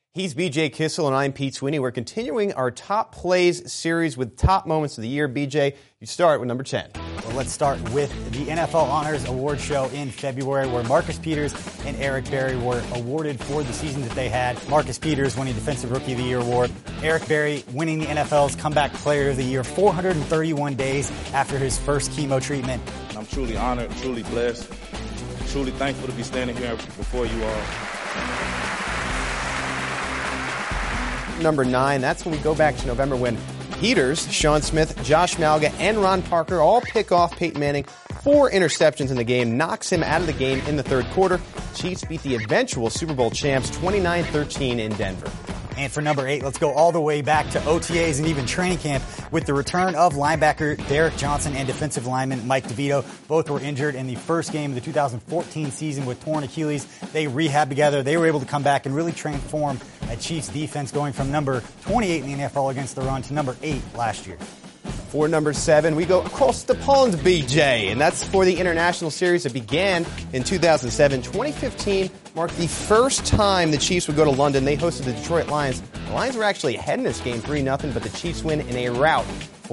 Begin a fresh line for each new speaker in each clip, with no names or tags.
He's BJ Kissel and I'm Pete Sweeney. We're continuing our Top Plays series with top moments of the year. BJ, you start with number 10.
Well, let's start with the NFL Honors Award Show in February, where Marcus Peters and Eric Berry were awarded for the season that they had. Marcus Peters winning Defensive Rookie of the Year award. Eric Berry winning the NFL's Comeback Player of the Year 431 days after his first chemo treatment.
I'm truly honored, truly blessed, truly thankful to be standing here before you all.
Number 9, that's when we go back to November when Peters, Sean Smith, Josh Malga, and Ron Parker all pick off Peyton Manning. 4 interceptions in the game, knocks him out of the game in the third quarter. Chiefs beat the eventual Super Bowl champs 29-13 in Denver.
And for number 8, let's go all the way back to OTAs and even training camp with the return of linebacker Derek Johnson and defensive lineman Mike DeVito. Both were injured in the first game of the 2014 season with torn Achilles. They rehabbed together. They were able to come back and really transform a Chiefs defense, going from number 28 in the NFL against the run to number 8 last year.
For number 7, we go across the pond, BJ, and that's for the international series that began in 2007. 2015 marked the first time the Chiefs would go to London. They hosted the Detroit Lions. The Lions were actually ahead in this game 3-0, but the Chiefs win in a rout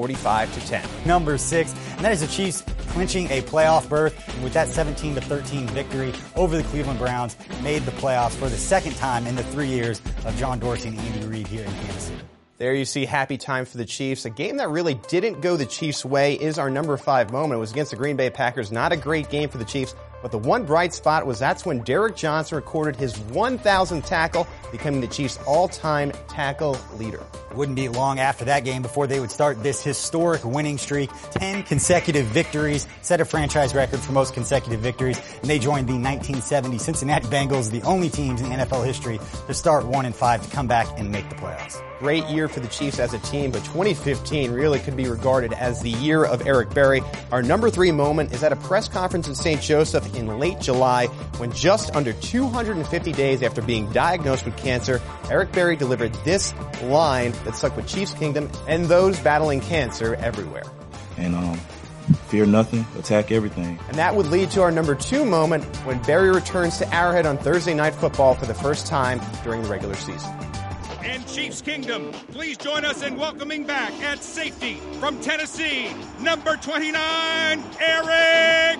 45-10.
Number 6, and that is the Chiefs clinching a playoff berth with that 17-13 victory over the Cleveland Browns, made the playoffs for the second time in the 3 years of John Dorsey and Andy Reid here in Kansas City.
There you see happy time for the Chiefs. A game that really didn't go the Chiefs' way is our number 5 moment. It was against the Green Bay Packers. Not a great game for the Chiefs, but the one bright spot was that's when Derek Johnson recorded his 1,000th tackle, becoming the Chiefs' all-time tackle leader.
It wouldn't be long after that game before they would start this historic winning streak. 10 consecutive victories, set a franchise record for most consecutive victories, and they joined the 1970 Cincinnati Bengals, the only teams in NFL history to start 1-5 to come back and make the playoffs.
Great year for the Chiefs as a team, but 2015 really could be regarded as the year of Eric Berry. Our number 3 moment is at a press conference in St. Joseph in late July when just under 250 days after being diagnosed with cancer, Eric Berry delivered this line that stuck with Chiefs Kingdom and those battling cancer everywhere.
And fear nothing, attack everything.
And that would lead to our number 2 moment when Berry returns to Arrowhead on Thursday Night Football for the first time during the regular season.
And Chiefs Kingdom, please join us in welcoming back at safety from Tennessee, number 29, Eric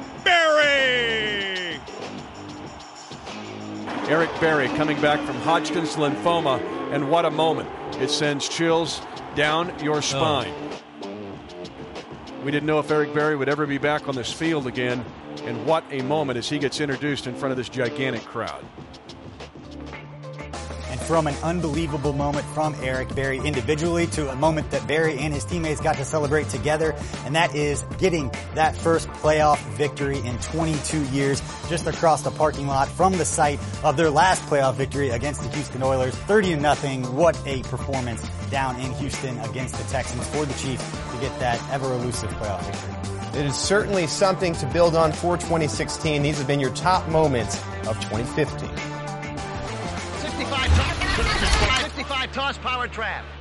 Berry.
Eric Berry coming back from Hodgkin's lymphoma, and what a moment. It sends chills down your spine. We didn't know if Eric Berry would ever be back on this field again, and what a moment as he gets introduced in front of this gigantic crowd.
From an unbelievable moment from Eric Berry individually to a moment that Berry and his teammates got to celebrate together, and that is getting that first playoff victory in 22 years just across the parking lot from the site of their last playoff victory against the Houston Oilers, 30-0. What a performance down in Houston against the Texans for the Chiefs to get that ever-elusive playoff victory.
It is certainly something to build on for 2016. These have been your top moments of 2015.
65 toss power trap.